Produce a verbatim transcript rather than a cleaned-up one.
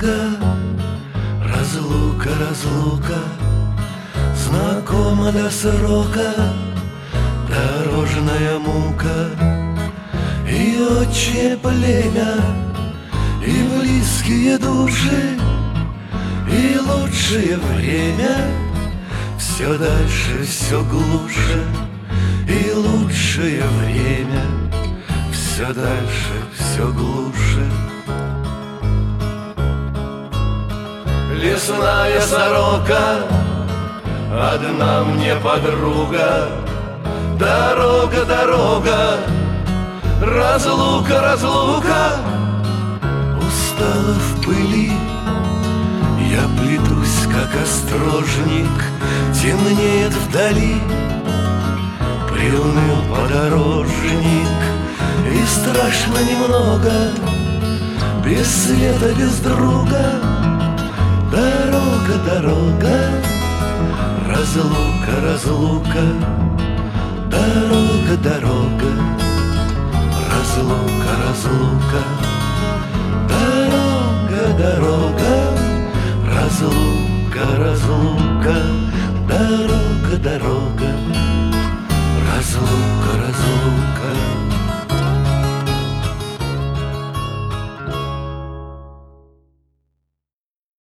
дорога, разлука, разлука, знакома до срока дорожная мука. И отче племя, и близкие души, и лучшее время все дальше, все глуше, и лучшее время все дальше, все глуше. Лесная сорока, одна мне подруга, дорога, дорога, разлука, разлука. Устала в пыли, я плетусь, как острожник, темнеет вдали, приуныл подорожник, и страшно немного, без света, без друга. Дорога, дорога, разлука, разлука, дорога, дорога, разлука, разлука, дорога, дорога.